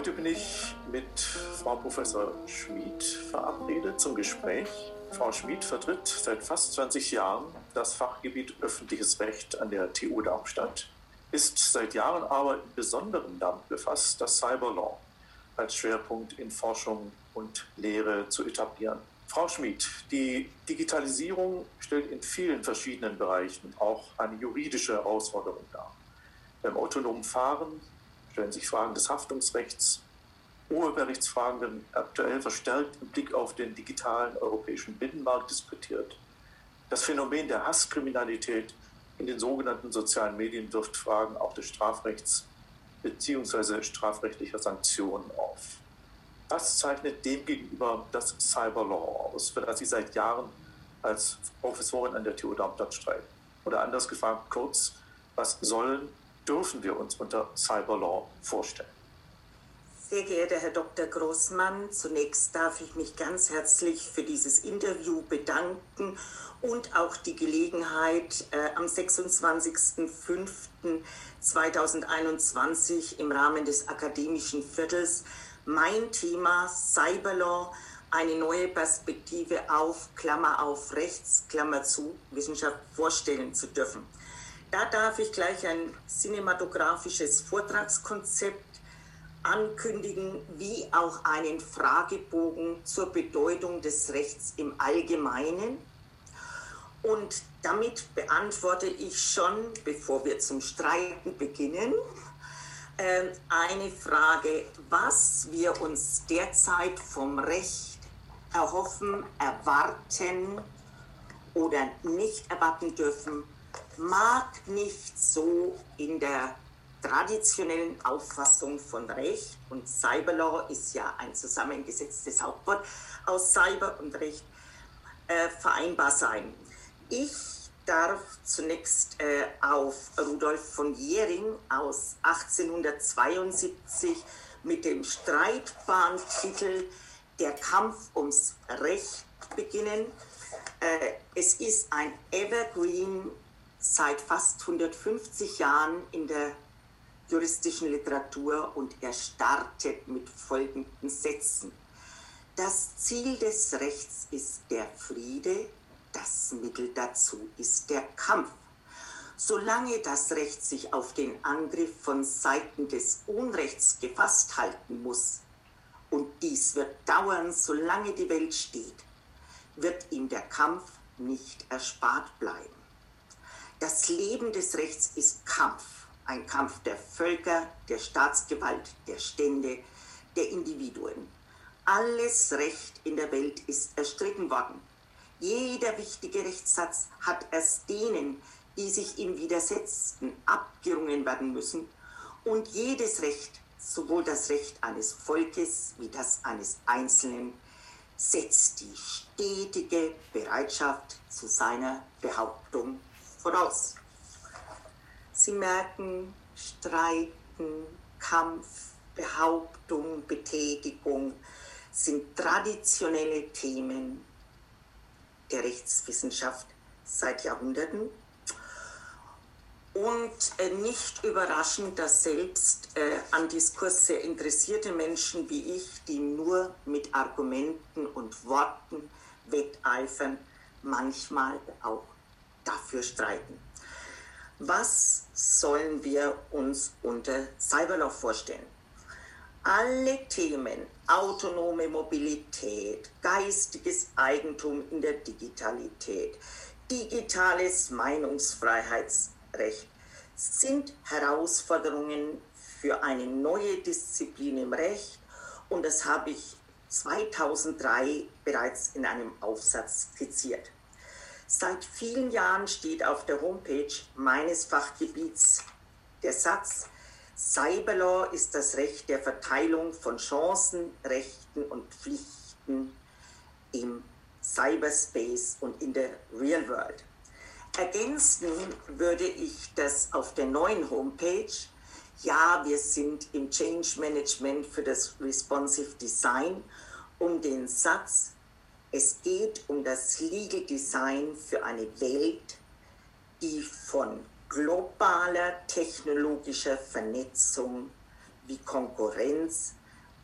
Heute bin ich mit Frau Professor Schmid verabredet zum Gespräch. Frau Schmid vertritt seit fast 20 Jahren das Fachgebiet Öffentliches Recht an der TU Darmstadt, ist seit Jahren aber in besonderem damit befasst, das Cyberlaw als Schwerpunkt in Forschung und Lehre zu etablieren. Frau Schmid, die Digitalisierung stellt in vielen verschiedenen Bereichen auch eine juridische Herausforderung dar. Beim autonomen Fahren stellen sich Fragen des Haftungsrechts, Urheberrechtsfragen werden aktuell verstärkt im Blick auf den digitalen europäischen Binnenmarkt diskutiert. Das Phänomen der Hasskriminalität in den sogenannten sozialen Medien wirft Fragen auch des Strafrechts bzw. strafrechtlicher Sanktionen auf. Was zeichnet demgegenüber das Cyberlaw aus, für das Sie seit Jahren als Professorin an der TU Darmstadt streiten? Oder anders gefragt, kurz, was dürfen wir uns unter Cyberlaw vorstellen? Sehr geehrter Herr Dr. Großmann, zunächst darf ich mich ganz herzlich für dieses Interview bedanken und auch die Gelegenheit, am 26.05.2021 im Rahmen des akademischen Viertels mein Thema Cyberlaw, eine neue Perspektive auf, Klammer auf, Rechts, Klammer zu, Wissenschaft vorstellen zu dürfen. Da darf ich gleich ein cinematografisches Vortragskonzept ankündigen, wie auch einen Fragebogen zur Bedeutung des Rechts im Allgemeinen. Und damit beantworte ich schon, bevor wir zum Streiten beginnen, eine Frage, was wir uns derzeit vom Recht erhoffen, erwarten oder nicht erwarten dürfen, mag nicht so in der traditionellen Auffassung von Recht, und Cyberlaw ist ja ein zusammengesetztes Hauptwort aus Cyber und Recht, vereinbar sein. Ich darf zunächst auf Rudolf von Jhering aus 1872 mit dem streitbaren Titel Der Kampf ums Recht beginnen. Es ist ein Evergreen seit fast 150 Jahren in der juristischen Literatur und er startet mit folgenden Sätzen. Das Ziel des Rechts ist der Friede, das Mittel dazu ist der Kampf. Solange das Recht sich auf den Angriff von Seiten des Unrechts gefasst halten muss, und dies wird dauern, solange die Welt steht, wird ihm der Kampf nicht erspart bleiben. Das Leben des Rechts ist Kampf, ein Kampf der Völker, der Staatsgewalt, der Stände, der Individuen. Alles Recht in der Welt ist erstritten worden. Jeder wichtige Rechtssatz hat erst denen, die sich ihm widersetzten, abgerungen werden müssen. Und jedes Recht, sowohl das Recht eines Volkes wie das eines Einzelnen, setzt die stetige Bereitschaft zu seiner Behauptung voraus. Sie merken, Streiten, Kampf, Behauptung, Betätigung sind traditionelle Themen der Rechtswissenschaft seit Jahrhunderten. Und nicht überraschend, dass selbst an Diskurs sehr interessierte Menschen wie ich, die nur mit Argumenten und Worten wetteifern, manchmal auch dafür streiten. Was sollen wir uns unter Cyberlaw vorstellen? Alle Themen, autonome Mobilität, geistiges Eigentum in der Digitalität, digitales Meinungsfreiheitsrecht sind Herausforderungen für eine neue Disziplin im Recht und das habe ich 2003 bereits in einem Aufsatz skizziert. Seit vielen Jahren steht auf der Homepage meines Fachgebiets der Satz, Cyberlaw ist das Recht der Verteilung von Chancen, Rechten und Pflichten im Cyberspace und in der Real World. Ergänzen würde ich das auf der neuen Homepage. Ja, wir sind im Change Management für das Responsive Design um den Satz, es geht um das Legal Design für eine Welt, die von globaler technologischer Vernetzung wie Konkurrenz,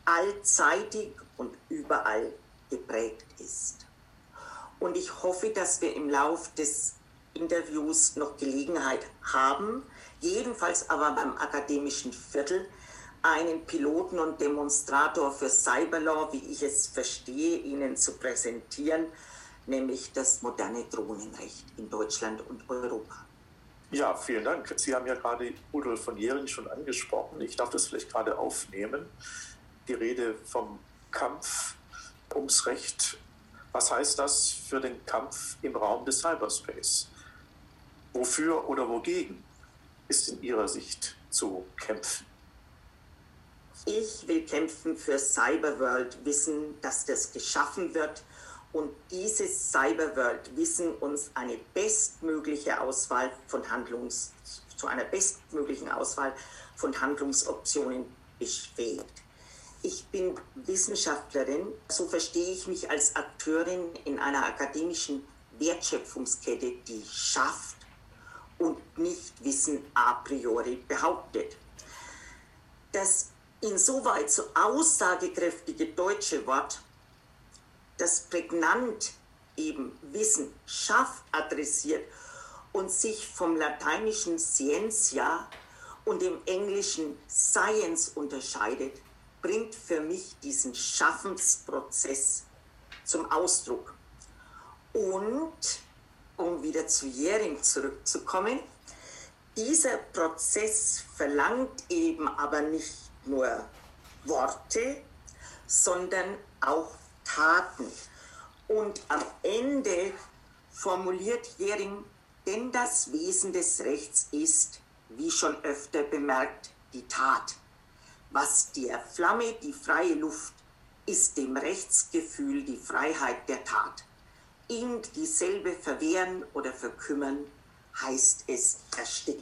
allzeitig und überall geprägt ist. Und ich hoffe, dass wir im Lauf des Interviews noch Gelegenheit haben, jedenfalls aber beim akademischen Viertel, einen Piloten und Demonstrator für Cyberlaw, wie ich es verstehe, Ihnen zu präsentieren, nämlich das moderne Drohnenrecht in Deutschland und Europa. Ja, vielen Dank. Sie haben ja gerade Rudolf von Jhering schon angesprochen. Ich darf das vielleicht gerade aufnehmen. Die Rede vom Kampf ums Recht. Was heißt das für den Kampf im Raum des Cyberspace? Wofür oder wogegen ist in Ihrer Sicht zu kämpfen? Ich will kämpfen für Cyberworld-Wissen, dass das geschaffen wird und dieses Cyberworld-Wissen uns eine bestmögliche Auswahl zu einer bestmöglichen Auswahl von Handlungsoptionen befähigt. Ich bin Wissenschaftlerin, so verstehe ich mich als Akteurin in einer akademischen Wertschöpfungskette, die schafft und nicht Wissen a priori behauptet. Das insoweit so aussagekräftige deutsche Wort, das prägnant eben Wissen schafft, adressiert und sich vom lateinischen scientia und dem englischen science unterscheidet, bringt für mich diesen Schaffensprozess zum Ausdruck. Und, um wieder zu Jhering zurückzukommen, dieser Prozess verlangt eben aber nicht nur Worte, sondern auch Taten. Und am Ende formuliert Jhering, denn das Wesen des Rechts ist, wie schon öfter bemerkt, die Tat. Was der Flamme die freie Luft, ist dem Rechtsgefühl die Freiheit der Tat. Ihm dieselbe verwehren oder verkümmern, heißt es ersticken.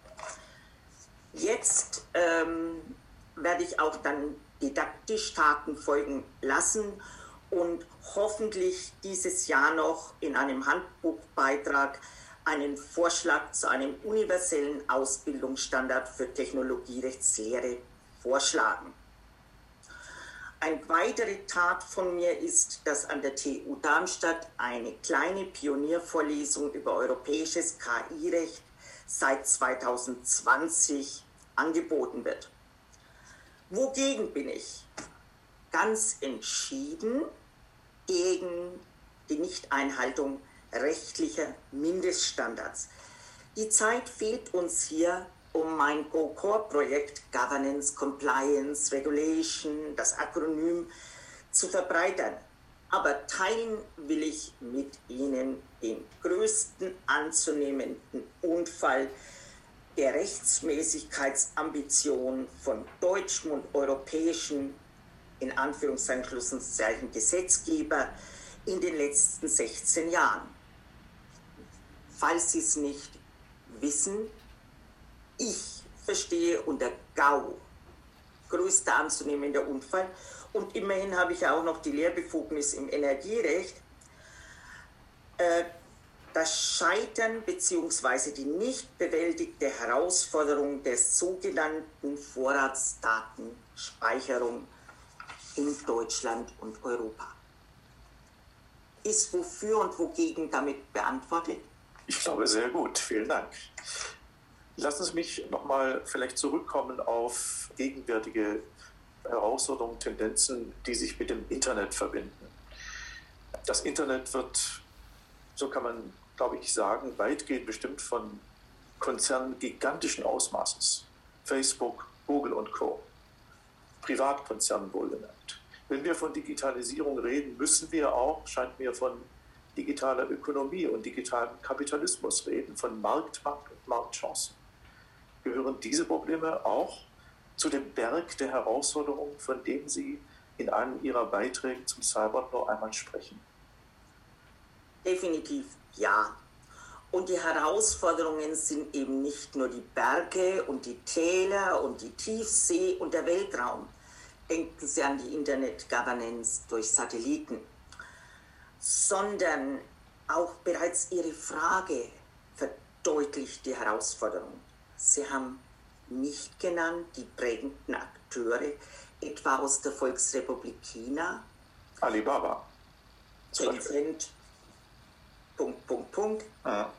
Jetzt werde ich auch dann didaktisch Taten folgen lassen und hoffentlich dieses Jahr noch in einem Handbuchbeitrag einen Vorschlag zu einem universellen Ausbildungsstandard für Technologierechtslehre vorschlagen. Eine weitere Tat von mir ist, dass an der TU Darmstadt eine kleine Pioniervorlesung über europäisches KI-Recht seit 2020 angeboten wird. Wogegen bin ich? Ganz entschieden gegen die Nichteinhaltung rechtlicher Mindeststandards. Die Zeit fehlt uns hier, um mein Go-Core-Projekt Governance, Compliance, Regulation, das Akronym, zu verbreitern. Aber teilen will ich mit Ihnen den größten anzunehmenden Unfall der Rechtsmäßigkeitsambition von deutschem und europäischen, in Anführungszeichen, Gesetzgeber in den letzten 16 Jahren. Falls Sie es nicht wissen, ich verstehe unter GAU größter anzunehmender Unfall und immerhin habe ich auch noch die Lehrbefugnis im Energierecht. Das Scheitern bzw. die nicht bewältigte Herausforderung der sogenannten Vorratsdatenspeicherung in Deutschland und Europa. Ist wofür und wogegen damit beantwortet? Ich glaube, sehr gut. Vielen Dank. Lassen Sie mich nochmal vielleicht zurückkommen auf gegenwärtige Herausforderungen, Tendenzen, die sich mit dem Internet verbinden. Das Internet wird, so kann man, glaube ich, sagen, weitgehend bestimmt von Konzernen gigantischen Ausmaßes. Facebook, Google und Co. Privatkonzernen wohlgemerkt. Wenn wir von Digitalisierung reden, müssen wir auch, scheint mir, von digitaler Ökonomie und digitalem Kapitalismus reden, von Marktmacht und Marktchancen. Gehören diese Probleme auch zu dem Berg der Herausforderungen, von dem Sie in einem Ihrer Beiträge zum Cyberlaw einmal sprechen? Definitiv ja. Und die Herausforderungen sind eben nicht nur die Berge und die Täler und die Tiefsee und der Weltraum. Denken Sie an die Internet-Governance durch Satelliten, sondern auch bereits Ihre Frage verdeutlicht die Herausforderung. Sie haben nicht genannt, die prägenden Akteure, etwa aus der Volksrepublik China. Alibaba. Tencent, Ja.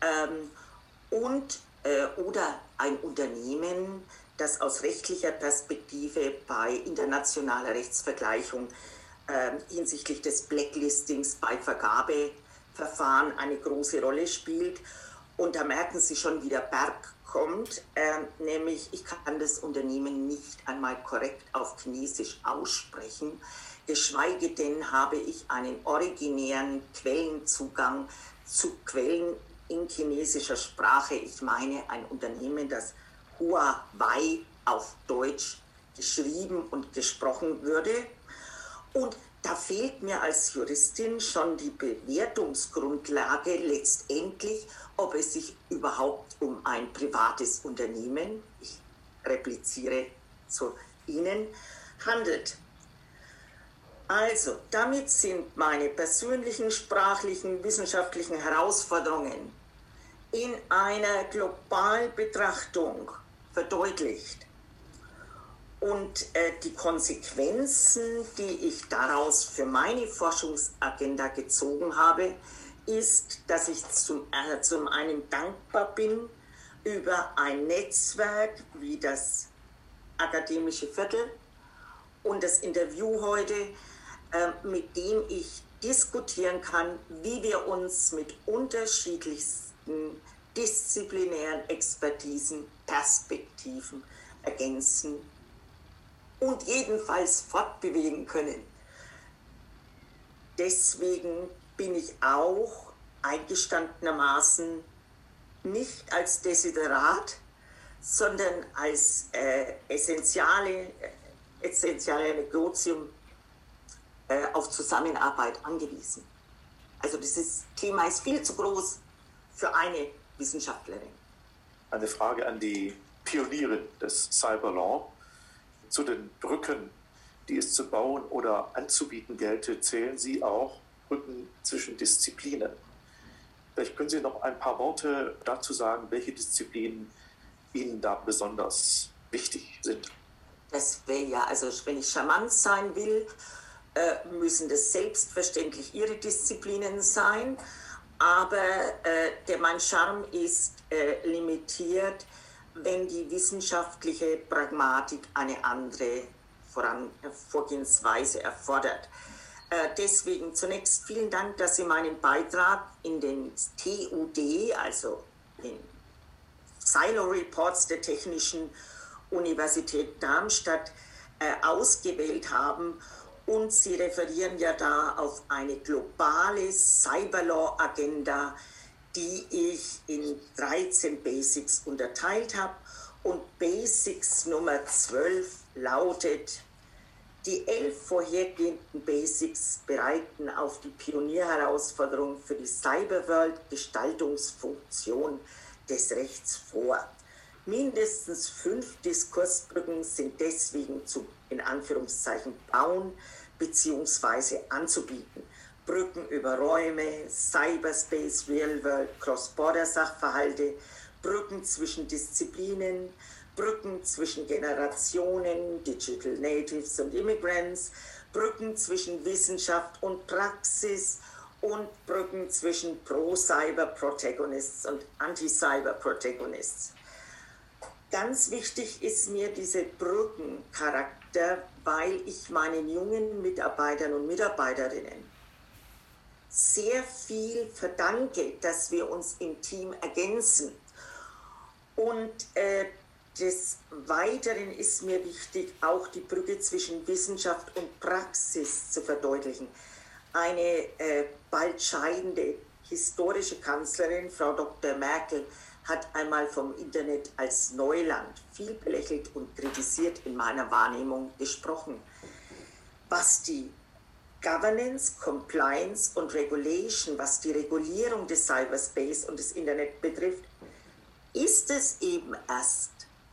Oder ein Unternehmen, das aus rechtlicher Perspektive bei internationaler Rechtsvergleichung hinsichtlich des Blacklistings bei Vergabeverfahren eine große Rolle spielt. Und da merken Sie schon, wie der Berg kommt, nämlich ich kann das Unternehmen nicht einmal korrekt auf Chinesisch aussprechen, geschweige denn habe ich einen originären Quellenzugang zu Quellen in chinesischer Sprache. Ich meine ein Unternehmen, das Huawei auf Deutsch geschrieben und gesprochen würde. Und da fehlt mir als Juristin schon die Bewertungsgrundlage letztendlich, ob es sich überhaupt um ein privates Unternehmen, ich repliziere zu Ihnen, handelt. Also, damit sind meine persönlichen, sprachlichen, wissenschaftlichen Herausforderungen in einer Globalbetrachtung verdeutlicht. Und die Konsequenzen, die ich daraus für meine Forschungsagenda gezogen habe, ist, dass ich zum einen dankbar bin über ein Netzwerk wie das Akademische Viertel und das Interview heute, mit dem ich diskutieren kann, wie wir uns mit unterschiedlichsten disziplinären Expertisen, Perspektiven ergänzen und jedenfalls fortbewegen können. Deswegen bin ich auch eingestandenermaßen nicht als Desiderat, sondern als essentiale Negotium auf Zusammenarbeit angewiesen. Also dieses Thema ist viel zu groß für eine Wissenschaftlerin. Eine Frage an die Pionierin des Cyberlaw. Zu den Brücken, die es zu bauen oder anzubieten gelte, zählen Sie auch Brücken zwischen Disziplinen. Vielleicht können Sie noch ein paar Worte dazu sagen, welche Disziplinen Ihnen da besonders wichtig sind. Das wäre ja, also wenn ich charmant sein will, müssen das selbstverständlich Ihre Disziplinen sein, aber mein Charme ist limitiert, wenn die wissenschaftliche Pragmatik eine andere Vorgehensweise erfordert. Deswegen zunächst vielen Dank, dass Sie meinen Beitrag in den TUD, also den Silo Reports der Technischen Universität Darmstadt, ausgewählt haben. Und Sie referieren ja da auf eine globale Cyberlaw-Agenda, die ich in 13 Basics unterteilt habe. Und Basics Nummer 12 lautet: Die 11 vorhergehenden Basics bereiten auf die Pionierherausforderung für die Cyberworld-Gestaltungsfunktion des Rechts vor. Mindestens 5 Diskursbrücken sind deswegen zu, in Anführungszeichen, bauen bzw. anzubieten. Brücken über Räume, Cyberspace, Real-World, Cross-Border-Sachverhalte, Brücken zwischen Disziplinen, Brücken zwischen Generationen, Digital Natives und Immigrants, Brücken zwischen Wissenschaft und Praxis und Brücken zwischen Pro-Cyber-Protagonists und Anti-Cyber-Protagonists. Ganz wichtig ist mir dieser Brückencharakter, weil ich meinen jungen Mitarbeitern und Mitarbeiterinnen sehr viel verdanke, dass wir uns im Team ergänzen. Und des Weiteren ist mir wichtig, auch die Brücke zwischen Wissenschaft und Praxis zu verdeutlichen. Eine bald scheidende historische Kanzlerin, Frau Dr. Merkel, hat einmal vom Internet als Neuland viel belächelt und kritisiert in meiner Wahrnehmung gesprochen. Was die Governance, Compliance und Regulation, was die Regulierung des Cyberspace und des Internet betrifft, ist es eben erst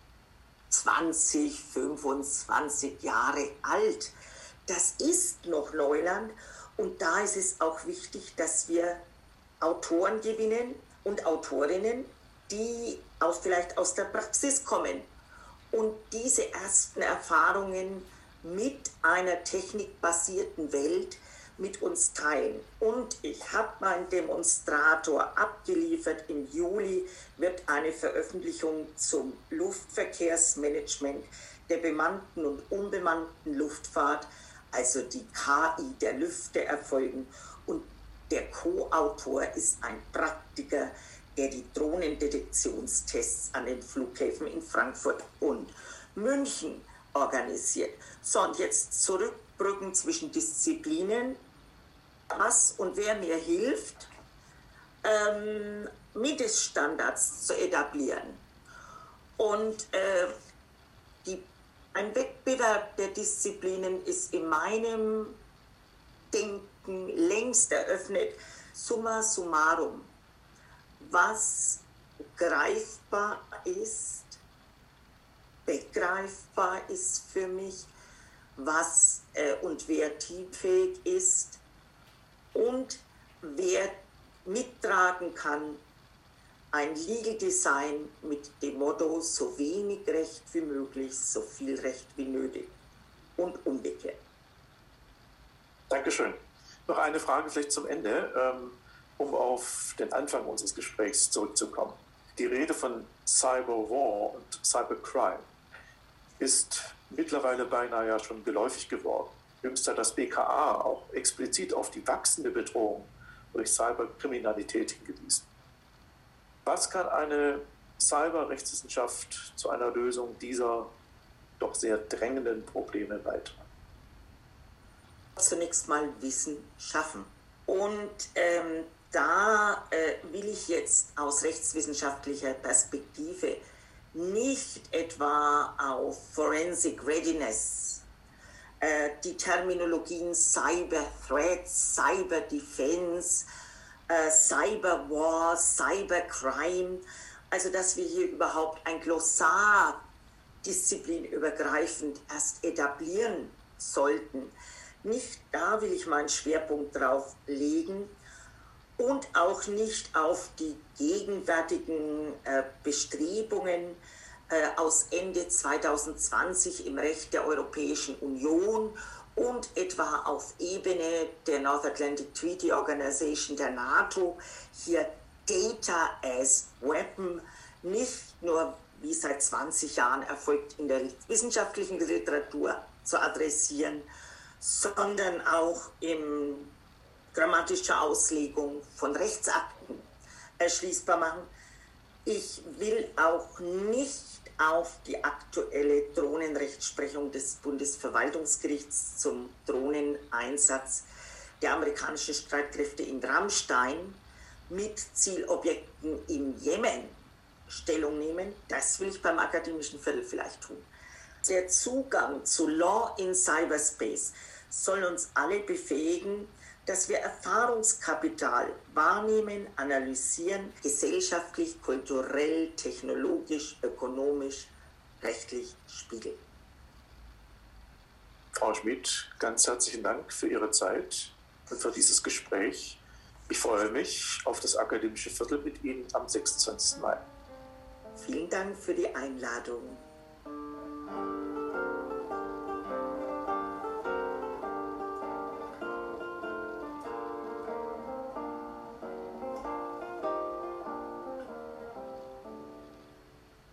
20, 25 Jahre alt. Das ist noch Neuland und da ist es auch wichtig, dass wir Autoren gewinnen und Autorinnen, die auch vielleicht aus der Praxis kommen und diese ersten Erfahrungen mit einer technikbasierten Welt mit uns teilen. Und ich habe meinen Demonstrator abgeliefert. Im Juli wird eine Veröffentlichung zum Luftverkehrsmanagement der bemannten und unbemannten Luftfahrt, also die KI der Lüfte, erfolgen. Und der Co-Autor ist ein Praktiker, der die Drohnendetektionstests an den Flughäfen in Frankfurt und München organisiert. So, und jetzt zurückbrücken zwischen Disziplinen. Was und wer mir hilft, Mindeststandards zu etablieren. Und ein Wettbewerb der Disziplinen ist in meinem Denken längst eröffnet. Summa summarum, was greifbar ist, begreifbar ist für mich, was und wer teamfähig ist und wer mittragen kann, ein Legal Design mit dem Motto, so wenig Recht wie möglich, so viel Recht wie nötig und umgekehrt. Dankeschön. Noch eine Frage vielleicht zum Ende, um auf den Anfang unseres Gesprächs zurückzukommen. Die Rede von Cyberwar und Cybercrime ist mittlerweile beinahe ja schon geläufig geworden. Jüngst hat das BKA auch explizit auf die wachsende Bedrohung durch Cyberkriminalität hingewiesen. Was kann eine Cyberrechtswissenschaft zu einer Lösung dieser doch sehr drängenden Probleme beitragen? Zunächst mal Wissen schaffen. Und da will ich jetzt aus rechtswissenschaftlicher Perspektive nicht etwa auf Forensic Readiness, die Terminologien Cyber Threats, Cyber Defense, Cyberwar, Cybercrime, also dass wir hier überhaupt ein Glossar disziplinübergreifend erst etablieren sollten. Nicht da will ich meinen Schwerpunkt drauf legen und auch nicht auf die gegenwärtigen Bestrebungen aus Ende 2020 im Recht der Europäischen Union und etwa auf Ebene der North Atlantic Treaty Organization der NATO hier Data as Weapon nicht nur wie seit 20 Jahren erfolgt in der wissenschaftlichen Literatur zu adressieren, sondern auch in grammatischer Auslegung von Rechtsakten erschließbar machen. Ich will auch nicht auf die aktuelle Drohnenrechtsprechung des Bundesverwaltungsgerichts zum Drohneneinsatz der amerikanischen Streitkräfte in Rammstein mit Zielobjekten im Jemen Stellung nehmen. Das will ich beim akademischen Viertel vielleicht tun. Der Zugang zu Law in Cyberspace soll uns alle befähigen, dass wir Erfahrungskapital wahrnehmen, analysieren, gesellschaftlich, kulturell, technologisch, ökonomisch, rechtlich spiegeln. Frau Schmid, ganz herzlichen Dank für Ihre Zeit und für dieses Gespräch. Ich freue mich auf das akademische Viertel mit Ihnen am 26. Mai. Vielen Dank für die Einladung.